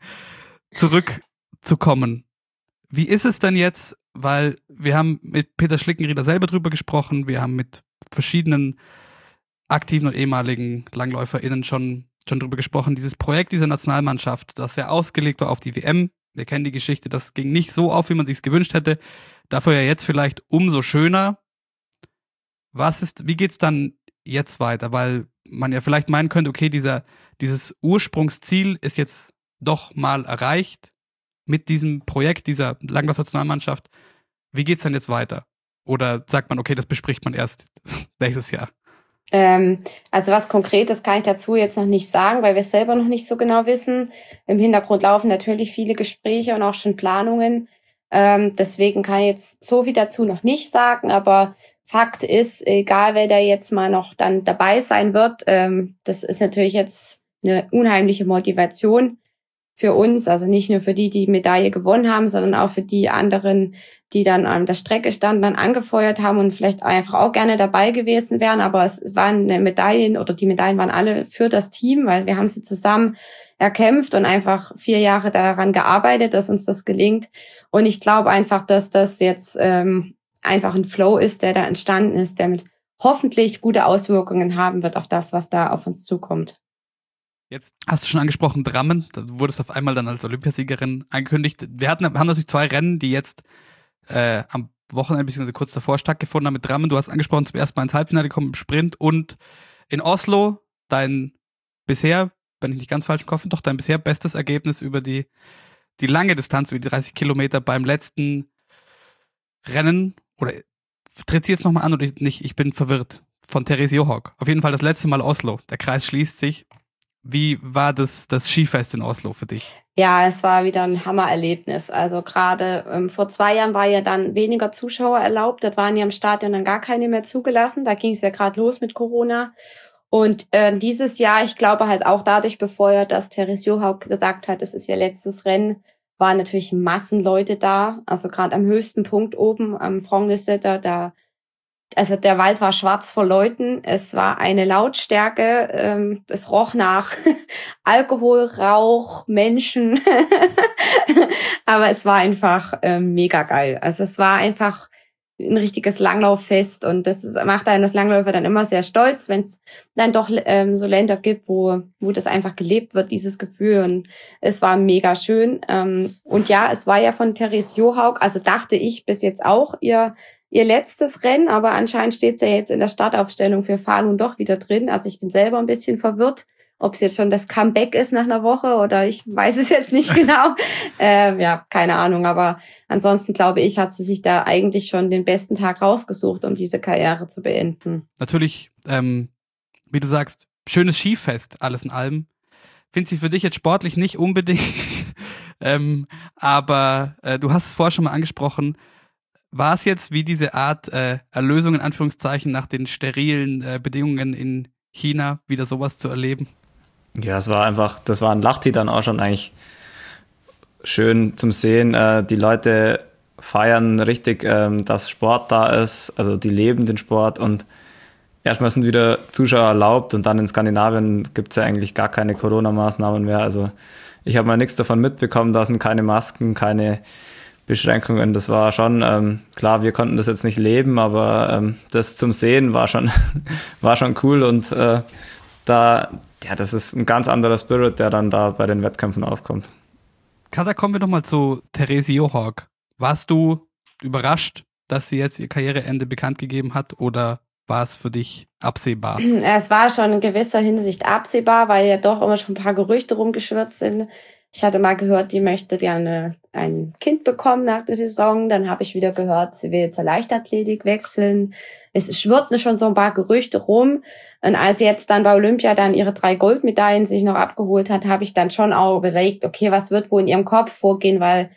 zurückzukommen. Wie ist es denn jetzt, weil wir haben mit Peter Schlickenrieder selber drüber gesprochen, wir haben mit verschiedenen aktiven und ehemaligen LangläuferInnen schon, schon drüber gesprochen, dieses Projekt dieser Nationalmannschaft, das ja ausgelegt war auf die W M, wir kennen die Geschichte, das ging nicht so auf, wie man sich's gewünscht hätte, dafür ja jetzt vielleicht umso schöner. Was ist, wie geht's dann jetzt weiter? Weil man ja vielleicht meinen könnte, okay, dieser, dieses Ursprungsziel ist jetzt doch mal erreicht mit diesem Projekt dieser Langlauf-Nationalmannschaft. Wie geht's dann jetzt weiter? Oder sagt man, okay, das bespricht man erst nächstes Jahr? Ähm, also was Konkretes kann ich dazu jetzt noch nicht sagen, weil wir es selber noch nicht so genau wissen. Im Hintergrund laufen natürlich viele Gespräche und auch schon Planungen. Ähm, deswegen kann ich jetzt so viel dazu noch nicht sagen, aber Fakt ist, egal wer da jetzt mal noch dann dabei sein wird, ähm, das ist natürlich jetzt eine unheimliche Motivation für uns, also nicht nur für die, die Medaille gewonnen haben, sondern auch für die anderen, die dann an der Strecke standen, dann angefeuert haben und vielleicht einfach auch gerne dabei gewesen wären, aber es, es waren Medaillen oder die Medaillen waren alle für das Team, weil wir haben sie zusammen erkämpft und einfach vier Jahre daran gearbeitet, dass uns das gelingt und ich glaube einfach, dass das jetzt ähm, einfach ein Flow ist, der da entstanden ist, der mit hoffentlich gute Auswirkungen haben wird auf das, was da auf uns zukommt. Jetzt hast du schon angesprochen, Drammen, da wurdest du auf einmal dann als Olympiasiegerin angekündigt. Wir hatten, haben natürlich zwei Rennen, die jetzt äh, am Wochenende bzw. kurz davor stattgefunden haben mit Drammen. Du hast angesprochen, zum ersten Mal ins Halbfinale gekommen im Sprint und in Oslo dein bisher, wenn ich nicht ganz falsch im Kopf bin, doch dein bisher bestes Ergebnis über die, die lange Distanz, über die dreißig Kilometer beim letzten Rennen. Oder tritt sie jetzt nochmal an oder nicht? Ich bin verwirrt. Von Therese Johaug. Auf jeden Fall das letzte Mal Oslo. Der Kreis schließt sich. Wie war das, das Skifest in Oslo für dich? Ja, es war wieder ein Hammererlebnis. Also gerade ähm, vor zwei Jahren war ja dann weniger Zuschauer erlaubt. Das waren ja im Stadion dann gar keine mehr zugelassen. Da ging es ja gerade los mit Corona. Und äh, dieses Jahr, ich glaube halt auch dadurch befeuert, dass Therese Johaug gesagt hat, es ist ihr letztes Rennen, waren natürlich Massenleute da. Also gerade am höchsten Punkt oben am Frognersetter, da also der Wald war schwarz vor Leuten, es war eine Lautstärke, ähm, es roch nach Alkohol, Rauch, Menschen, aber es war einfach ähm, mega geil. Also es war einfach ein richtiges Langlauffest und das ist, macht einen das Langläufer dann immer sehr stolz, wenn es dann doch ähm, so Länder gibt, wo wo das einfach gelebt wird, dieses Gefühl und es war mega schön. Ähm, und ja, es war ja von Therese Johaug, also dachte ich bis jetzt auch ihr ihr letztes Rennen, aber anscheinend steht sie ja jetzt in der Startaufstellung für Falun doch wieder drin. Also ich bin selber ein bisschen verwirrt, ob es jetzt schon das Comeback ist nach einer Woche oder ich weiß es jetzt nicht genau. ähm, ja, keine Ahnung, aber ansonsten glaube ich, hat sie sich da eigentlich schon den besten Tag rausgesucht, um diese Karriere zu beenden. Natürlich, ähm, wie du sagst, schönes Skifest, alles in allem. Finde sie für dich jetzt sportlich nicht unbedingt, ähm, aber äh, du hast es vorher schon mal angesprochen. War es jetzt wie diese Art äh, Erlösung in Anführungszeichen nach den sterilen äh, Bedingungen in China, wieder sowas zu erleben? Ja, es war einfach, das war ein Lahti dann auch schon eigentlich schön zum Sehen. Äh, die Leute feiern richtig, ähm, dass Sport da ist, also die leben den Sport und erstmal sind wieder Zuschauer erlaubt und dann in Skandinavien gibt es ja eigentlich gar keine Corona-Maßnahmen mehr. Also ich habe mal nichts davon mitbekommen, da sind keine Masken, keine Beschränkungen. Das war schon, ähm, klar, wir konnten das jetzt nicht leben, aber ähm, das zum Sehen war schon, war schon cool und äh, da, ja, das ist ein ganz anderer Spirit, der dann da bei den Wettkämpfen aufkommt. Kada, kommen wir nochmal zu Therese Johaug. Warst du überrascht, dass sie jetzt ihr Karriereende bekannt gegeben hat oder war es für dich absehbar? Es war schon in gewisser Hinsicht absehbar, weil ja doch immer schon ein paar Gerüchte rumgeschwirrt sind. Ich hatte mal gehört, die möchte gerne ein Kind bekommen nach der Saison. Dann habe ich wieder gehört, sie will zur Leichtathletik wechseln. Es schwirrten schon so ein paar Gerüchte rum. Und als sie jetzt dann bei Olympia dann ihre drei Goldmedaillen sich noch abgeholt hat, habe ich dann schon auch überlegt, okay, was wird wohl in ihrem Kopf vorgehen, weil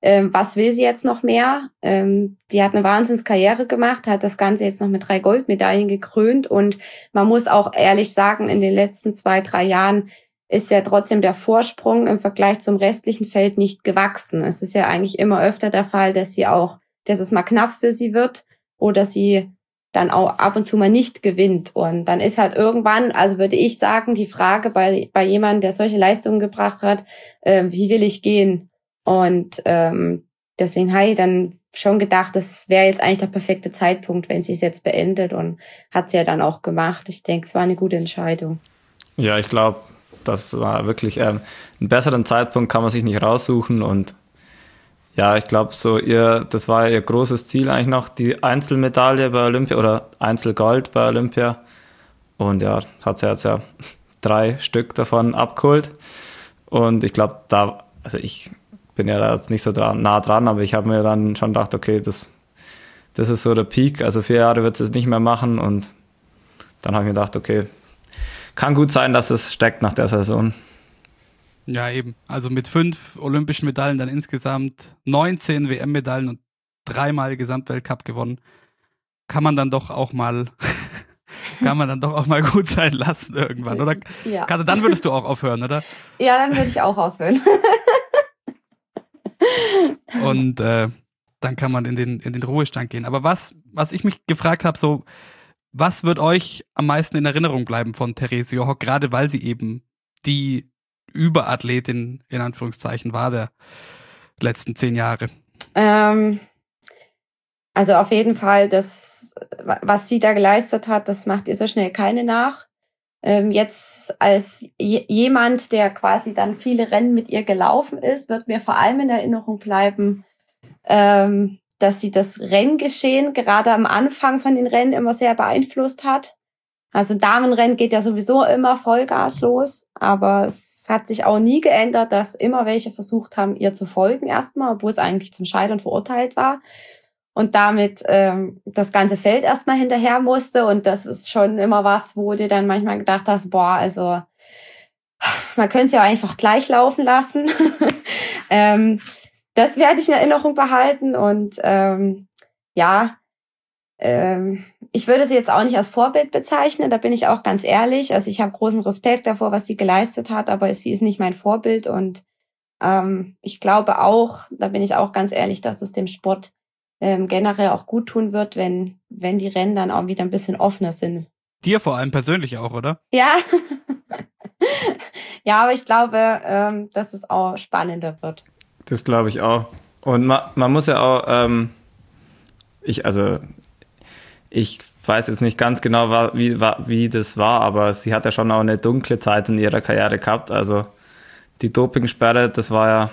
Ähm, was will sie jetzt noch mehr? Ähm, die hat eine Wahnsinnskarriere gemacht, hat das Ganze jetzt noch mit drei Goldmedaillen gekrönt und man muss auch ehrlich sagen, in den letzten zwei, drei Jahren ist ja trotzdem der Vorsprung im Vergleich zum restlichen Feld nicht gewachsen. Es ist ja eigentlich immer öfter der Fall, dass sie auch, dass es mal knapp für sie wird oder sie dann auch ab und zu mal nicht gewinnt. Und dann ist halt irgendwann, also würde ich sagen, die Frage bei bei jemandem, der solche Leistungen gebracht hat, äh, wie will ich gehen? Und ähm, deswegen habe ich dann schon gedacht, das wäre jetzt eigentlich der perfekte Zeitpunkt, wenn sie es jetzt beendet, und hat sie ja dann auch gemacht. Ich denke, es war eine gute Entscheidung. Ja, ich glaube, das war wirklich ähm, einen besseren Zeitpunkt kann man sich nicht raussuchen, und ja, ich glaube, so ihr, das war ihr großes Ziel eigentlich noch, die Einzelmedaille bei Olympia oder Einzelgold bei Olympia, und ja, hat sie jetzt ja drei Stück davon abgeholt, und ich glaube, da, also ich bin ja da jetzt nicht so dran, nah dran, aber ich habe mir dann schon gedacht, okay, das, das ist so der Peak, also vier Jahre wird sie es nicht mehr machen, und dann habe ich mir gedacht, okay, kann gut sein, dass es steckt nach der Saison. Ja, eben. Also mit fünf olympischen Medaillen dann insgesamt neunzehn W M-Medaillen und dreimal Gesamtweltcup gewonnen. Kann man dann doch auch mal, kann man dann doch auch mal gut sein lassen irgendwann, oder? Ja. Katja, dann würdest du auch aufhören, oder? Ja, dann würde ich auch aufhören. Und äh, dann kann man in den, in den Ruhestand gehen. Aber was, was ich mich gefragt habe, so, was wird euch am meisten in Erinnerung bleiben von Therese Jochok, gerade weil sie eben die Überathletin in Anführungszeichen war der letzten zehn Jahre? Ähm, also auf jeden Fall, das, was sie da geleistet hat, das macht ihr so schnell keine nach. Ähm, jetzt als j- jemand, der quasi dann viele Rennen mit ihr gelaufen ist, wird mir vor allem in Erinnerung bleiben, ähm, dass sie das Renngeschehen gerade am Anfang von den Rennen immer sehr beeinflusst hat. Also Damenrennen geht ja sowieso immer Vollgas los, aber es hat sich auch nie geändert, dass immer welche versucht haben, ihr zu folgen erstmal, obwohl es eigentlich zum Scheitern verurteilt war. Und damit ähm, das ganze Feld erstmal hinterher musste. Und das ist schon immer was, wo du dann manchmal gedacht hast, boah, also man könnte es ja einfach gleich laufen lassen. ähm, das werde ich in Erinnerung behalten. Und ähm, ja, ähm, ich würde sie jetzt auch nicht als Vorbild bezeichnen, da bin ich auch ganz ehrlich. Also ich habe großen Respekt davor, was sie geleistet hat, aber sie ist nicht mein Vorbild. Und ähm, ich glaube auch, da bin ich auch ganz ehrlich, dass es dem Sport ähm, generell auch gut tun wird, wenn wenn die Rennen dann auch wieder ein bisschen offener sind. Dir vor allem persönlich auch, oder? Ja, ja, aber ich glaube, ähm, dass es auch spannender wird. Das glaube ich auch. Und man, man muss ja auch, ähm, ich, also ich weiß jetzt nicht ganz genau, wie, wie das war, aber sie hat ja schon auch eine dunkle Zeit in ihrer Karriere gehabt. Also die Dopingsperre, das war ja,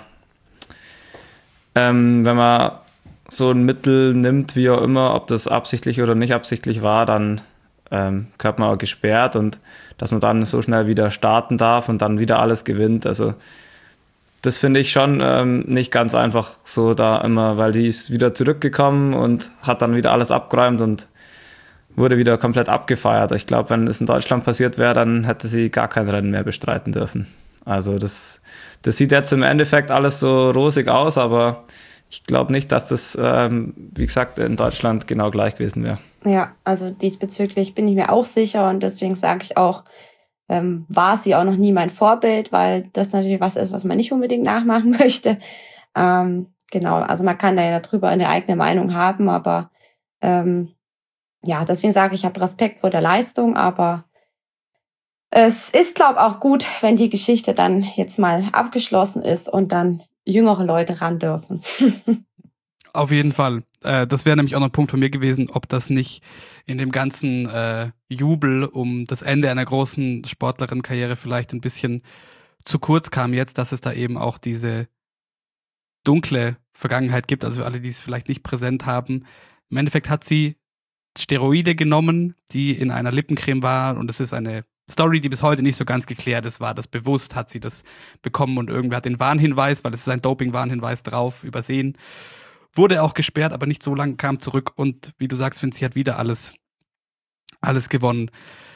ähm, wenn man so ein Mittel nimmt, wie auch immer, ob das absichtlich oder nicht absichtlich war, dann ähm, gehört man auch gesperrt, und dass man dann so schnell wieder starten darf und dann wieder alles gewinnt. Also das finde ich schon ähm, nicht ganz einfach so da immer, weil die ist wieder zurückgekommen und hat dann wieder alles abgeräumt und wurde wieder komplett abgefeiert. Ich glaube, wenn es in Deutschland passiert wäre, dann hätte sie gar kein Rennen mehr bestreiten dürfen. Also das, das sieht jetzt im Endeffekt alles so rosig aus, aber ich glaube nicht, dass das, ähm, wie gesagt, in Deutschland genau gleich gewesen wäre. Ja, also diesbezüglich bin ich mir auch sicher, und deswegen sage ich auch, ähm, war sie auch noch nie mein Vorbild, weil das natürlich was ist, was man nicht unbedingt nachmachen möchte. Ähm, genau, also man kann da ja darüber eine eigene Meinung haben, aber ähm, ja, deswegen sage ich, ich habe Respekt vor der Leistung, aber es ist, glaube ich, auch gut, wenn die Geschichte dann jetzt mal abgeschlossen ist und dann jüngere Leute ran dürfen. Auf jeden Fall. Äh, das wäre nämlich auch noch ein Punkt von mir gewesen, ob das nicht in dem ganzen äh, Jubel um das Ende einer großen Sportlerin-Karriere vielleicht ein bisschen zu kurz kam jetzt, dass es da eben auch diese dunkle Vergangenheit gibt. Also für alle, die es vielleicht nicht präsent haben. Im Endeffekt hat sie Steroide genommen, die in einer Lippencreme war, und es ist eine Story, die bis heute nicht so ganz geklärt ist. War das bewusst, hat sie das bekommen und irgendwer hat den Warnhinweis, weil es ist ein Doping-Warnhinweis drauf, übersehen. Wurde auch gesperrt, aber nicht so lange, kam zurück, und wie du sagst, Finn, sie hat wieder alles, alles gewonnen.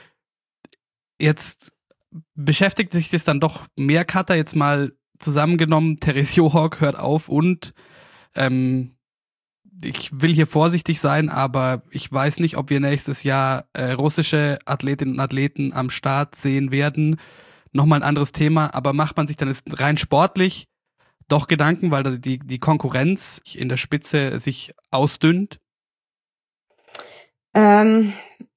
Jetzt beschäftigt sich das dann doch mehr, Katja, jetzt mal zusammengenommen. Therese Jochok hört auf und Ähm, ich will hier vorsichtig sein, aber ich weiß nicht, ob wir nächstes Jahr äh, russische Athletinnen und Athleten am Start sehen werden. Nochmal ein anderes Thema, aber macht man sich dann jetzt rein sportlich doch Gedanken, weil die, die Konkurrenz in der Spitze sich ausdünnt? Ähm,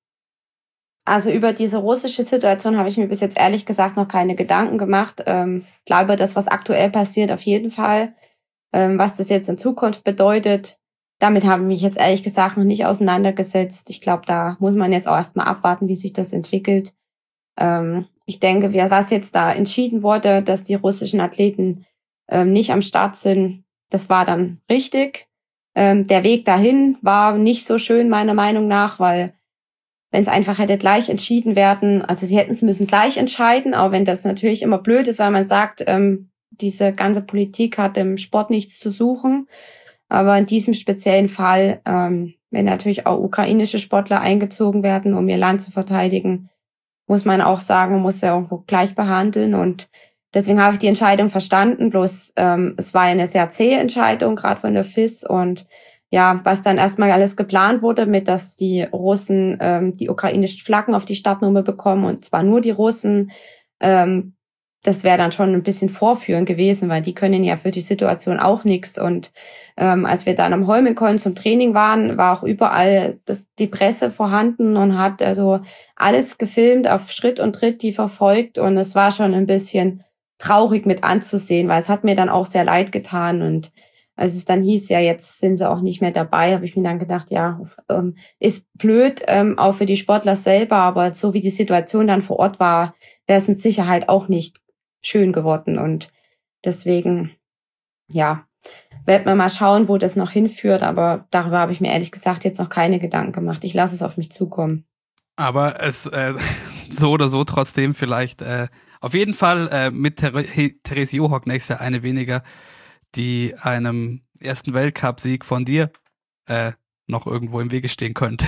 also über diese russische Situation habe ich mir bis jetzt ehrlich gesagt noch keine Gedanken gemacht. Ähm, ich glaube, das, was aktuell passiert, auf jeden Fall. Ähm, was das jetzt in Zukunft bedeutet, damit habe ich mich jetzt ehrlich gesagt noch nicht auseinandergesetzt. Ich glaube, da muss man jetzt auch erstmal abwarten, wie sich das entwickelt. Ähm, ich denke, was jetzt da entschieden wurde, dass die russischen Athleten ähm, nicht am Start sind, das war dann richtig. Ähm, der Weg dahin war nicht so schön, meiner Meinung nach, weil wenn es einfach hätte gleich entschieden werden, also sie hätten es müssen gleich entscheiden, auch wenn das natürlich immer blöd ist, weil man sagt, ähm, diese ganze Politik hat im Sport nichts zu suchen. Aber in diesem speziellen Fall, ähm, wenn natürlich auch ukrainische Sportler eingezogen werden, um ihr Land zu verteidigen, muss man auch sagen, man muss ja irgendwo gleich behandeln. Und deswegen habe ich die Entscheidung verstanden. Bloß ähm, es war eine sehr zähe Entscheidung, gerade von der F I S. Und ja, was dann erstmal alles geplant wurde, mit dass die Russen ähm, die ukrainischen Flaggen auf die Startnummer bekommen, und zwar nur die Russen, ähm, das wäre dann schon ein bisschen vorführend gewesen, weil die können ja für die Situation auch nichts. Und ähm, als wir dann am Holmenkollen zum Training waren, war auch überall das, die Presse vorhanden und hat also alles gefilmt, auf Schritt und Tritt die verfolgt. Und es war schon ein bisschen traurig mit anzusehen, weil es hat mir dann auch sehr leid getan. Und als es dann hieß, ja, jetzt sind sie auch nicht mehr dabei, habe ich mir dann gedacht, ja, ähm, ist blöd, ähm, auch für die Sportler selber, aber so wie die Situation dann vor Ort war, wäre es mit Sicherheit auch nicht schön geworden. Und deswegen, ja, werden wir mal schauen, wo das noch hinführt, aber darüber habe ich mir ehrlich gesagt jetzt noch keine Gedanken gemacht. Ich lasse es auf mich zukommen. Aber es äh, so oder so trotzdem vielleicht äh, auf jeden Fall äh, mit Ther- Therese Johaug nächstes Jahr eine weniger, die einem ersten Weltcup-Sieg von dir äh, noch irgendwo im Wege stehen könnte.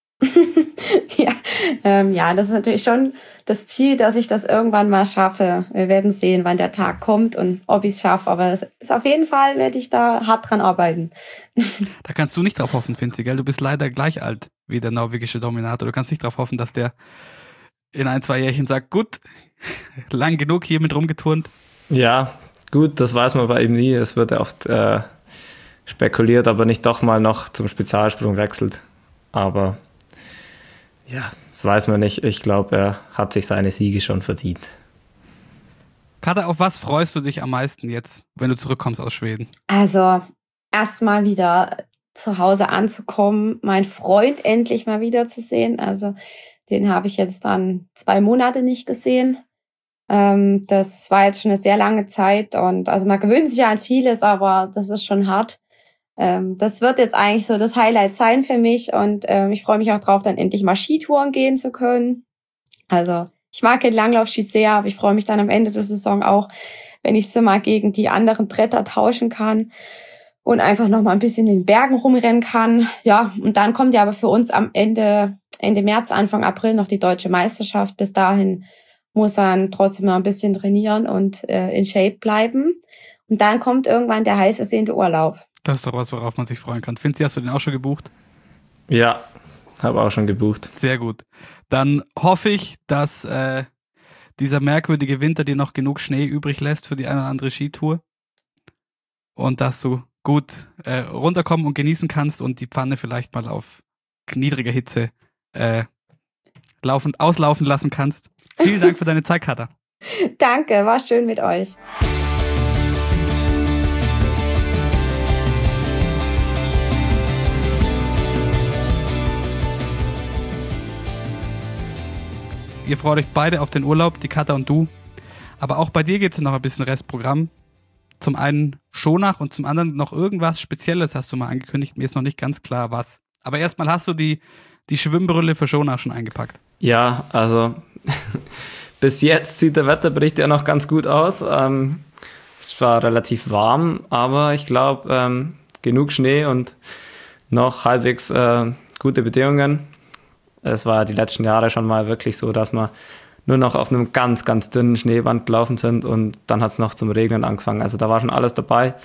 ja, ähm, ja, das ist natürlich schon das Ziel, dass ich das irgendwann mal schaffe. Wir werden sehen, wann der Tag kommt und ob ich es schaffe. Aber es ist auf jeden Fall, werde ich da hart dran arbeiten. Da kannst du nicht drauf hoffen, Finzi, gell? Du bist leider gleich alt wie der norwegische Dominator. Du kannst nicht drauf hoffen, dass der in ein, zwei Jährchen sagt, gut, lang genug hier mit rumgeturnt. Ja, gut, das weiß man bei ihm nie. Es wird ja oft äh, spekuliert, ob er nicht doch mal noch zum Spezialsprung wechselt. Aber ja, weiß man nicht. Ich glaube, er hat sich seine Siege schon verdient. Katha, auf was freust du dich am meisten jetzt, wenn du zurückkommst aus Schweden? Also erstmal wieder zu Hause anzukommen, meinen Freund endlich mal wiederzusehen. Also den habe ich jetzt dann zwei Monate nicht gesehen. Ähm, das war jetzt schon eine sehr lange Zeit und also man gewöhnt sich ja an vieles, aber das ist schon hart. Ähm, das wird jetzt eigentlich so das Highlight sein für mich und ähm, ich freue mich auch drauf, dann endlich mal Skitouren gehen zu können. Also ich mag den Langlaufski sehr, aber ich freue mich dann am Ende der Saison auch, wenn ich sie mal gegen die anderen Bretter tauschen kann und einfach noch mal ein bisschen in den Bergen rumrennen kann. Ja, und dann kommt ja aber für uns am Ende Ende März, Anfang April noch die deutsche Meisterschaft. Bis dahin muss man trotzdem noch ein bisschen trainieren und äh, in Shape bleiben. Und dann kommt irgendwann der heiß ersehnte Urlaub. Das ist doch was, worauf man sich freuen kann. Finzi, hast du den auch schon gebucht? Ja, habe auch schon gebucht. Sehr gut. Dann hoffe ich, dass äh, dieser merkwürdige Winter dir noch genug Schnee übrig lässt für die eine oder andere Skitour und dass du gut äh, runterkommen und genießen kannst und die Pfanne vielleicht mal auf niedriger Hitze äh, laufen, auslaufen lassen kannst. Vielen Dank für deine Zeit, Katha. Danke, war schön mit euch. Ihr freut euch beide auf den Urlaub, die Katha und du. Aber auch bei dir gibt es noch ein bisschen Restprogramm. Zum einen Schonach und zum anderen noch irgendwas Spezielles hast du mal angekündigt. Mir ist noch nicht ganz klar, was. Aber erstmal hast du die, die Schwimmbrille für Schonach schon eingepackt. Ja, also bis jetzt sieht der Wetterbericht ja noch ganz gut aus. Ähm, es war relativ warm, aber ich glaube, ähm, genug Schnee und noch halbwegs äh, gute Bedingungen. Es war die letzten Jahre schon mal wirklich so, dass wir nur noch auf einem ganz, ganz dünnen Schneeband gelaufen sind und dann hat es noch zum Regnen angefangen. Also da war schon alles dabei.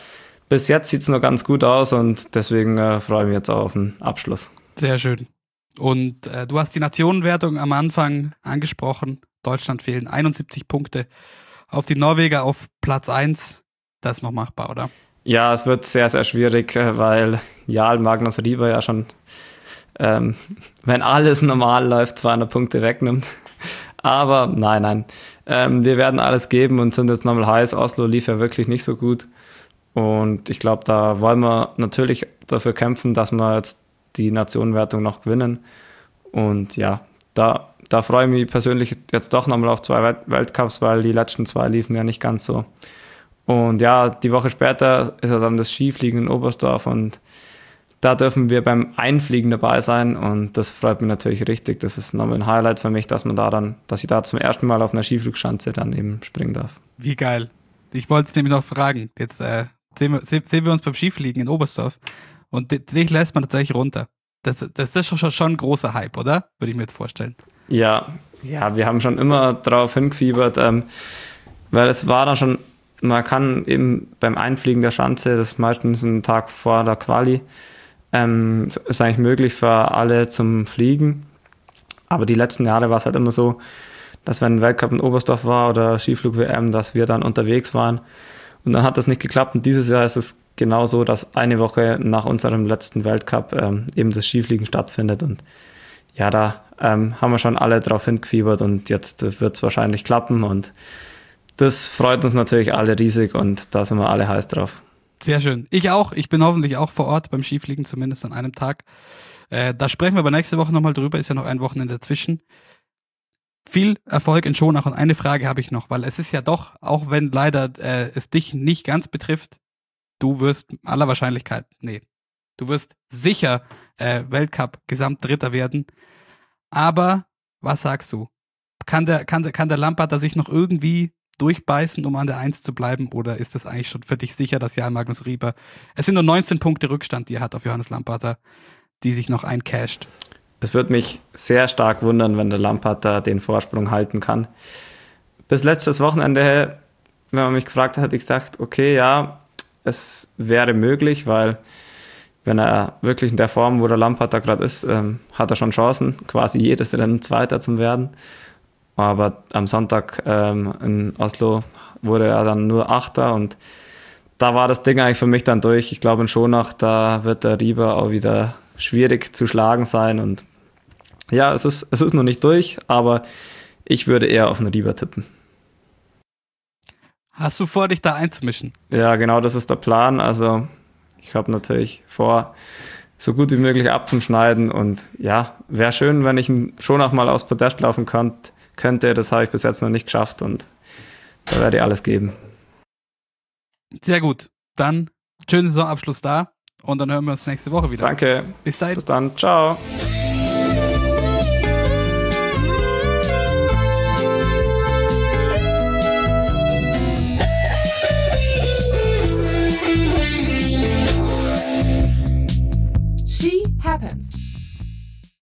bis jetzt sieht es noch ganz gut aus und deswegen äh, freue ich mich jetzt auch auf den Abschluss. Sehr schön. Und äh, du hast die Nationenwertung am Anfang angesprochen. Deutschland fehlen einundsiebzig Punkte. Auf die Norweger auf Platz eins. Das ist noch machbar, oder? Ja, es wird sehr, sehr schwierig, weil Jarl Magnus Rieber ja schon, ähm, wenn alles normal läuft, zweihundert Punkte wegnimmt. Aber nein, nein. Ähm, wir werden alles geben und sind jetzt nochmal heiß. Oslo lief ja wirklich nicht so gut. Und ich glaube, da wollen wir natürlich dafür kämpfen, dass wir jetzt die Nationenwertung noch gewinnen. Und ja, da, da freue ich mich persönlich jetzt doch nochmal auf zwei Weltcups, weil die letzten zwei liefen ja nicht ganz so. Und ja, die Woche später ist ja dann das Skifliegen in Oberstdorf und da dürfen wir beim Einfliegen dabei sein und das freut mich natürlich richtig. Das ist nochmal ein Highlight für mich, dass man da dann, dass ich da zum ersten Mal auf einer Skiflugschanze dann eben springen darf. Wie geil. Ich wollte dich nämlich noch fragen. Jetzt äh, sehen, wir, sehen wir uns beim Skifliegen in Oberstdorf und dich lässt man tatsächlich runter. Das, das ist schon, schon ein großer Hype, oder? Würde ich mir jetzt vorstellen. Ja, ja, wir haben schon immer drauf hingefiebert, ähm, weil es war dann schon, man kann eben beim Einfliegen der Schanze, das ist meistens einen Tag vor der Quali, ähm, ist eigentlich möglich für alle zum Fliegen. Aber die letzten Jahre war es halt immer so, dass wenn ein Weltcup in Oberstdorf war oder Skiflug-W M, dass wir dann unterwegs waren. Und dann hat das nicht geklappt. Und dieses Jahr ist es genau so, dass eine Woche nach unserem letzten Weltcup ähm, eben das Skifliegen stattfindet. Und ja, da ähm, haben wir schon alle drauf hingefiebert und jetzt wird es wahrscheinlich klappen. Und das freut uns natürlich alle riesig und da sind wir alle heiß drauf. Sehr schön. Ich auch. Ich bin hoffentlich auch vor Ort beim Skifliegen, zumindest an einem Tag. Äh, da sprechen wir aber nächste Woche nochmal drüber. Ist ja noch ein Wochenende dazwischen. Viel Erfolg in Schonach und eine Frage habe ich noch, weil es ist ja doch, auch wenn leider äh, es dich nicht ganz betrifft, du wirst aller Wahrscheinlichkeit, nee, du wirst sicher äh, Weltcup-Gesamtdritter werden. Aber was sagst du? Kann der, kann der, kann der Lamparter sich noch irgendwie durchbeißen, um an der Eins zu bleiben? Oder ist das eigentlich schon für dich sicher, dass Jarl Magnus Rieber, es sind nur neunzehn Punkte Rückstand, die er hat auf Johannes Lamparter, die sich noch eincasht? Es würde mich sehr stark wundern, wenn der Lamparter den Vorsprung halten kann. Bis letztes Wochenende, wenn man mich gefragt hat, hätte ich gesagt, okay, ja, es wäre möglich, weil wenn er wirklich in der Form, wo der Lamparter gerade ist, ähm, hat er schon Chancen, quasi jedes Rennen Zweiter zu werden. Aber am Sonntag ähm, in Oslo wurde er dann nur Achter und da war das Ding eigentlich für mich dann durch. Ich glaube in Schonach, da wird der Rieber auch wieder schwierig zu schlagen sein und ja, es ist, es ist noch nicht durch, aber ich würde eher auf einen Rieber tippen. Hast du vor, dich da einzumischen? Ja, genau, das ist der Plan. Also ich habe natürlich vor, so gut wie möglich abzuschneiden und ja, wäre schön, wenn ich schon auch mal aufs Podest laufen könnte. könnte. Das habe ich bis jetzt noch nicht geschafft und da werde ich alles geben. Sehr gut. Dann schönen Saisonabschluss da und dann hören wir uns nächste Woche wieder. Danke. Bis dahin. Bis dann. Ciao. She Happens.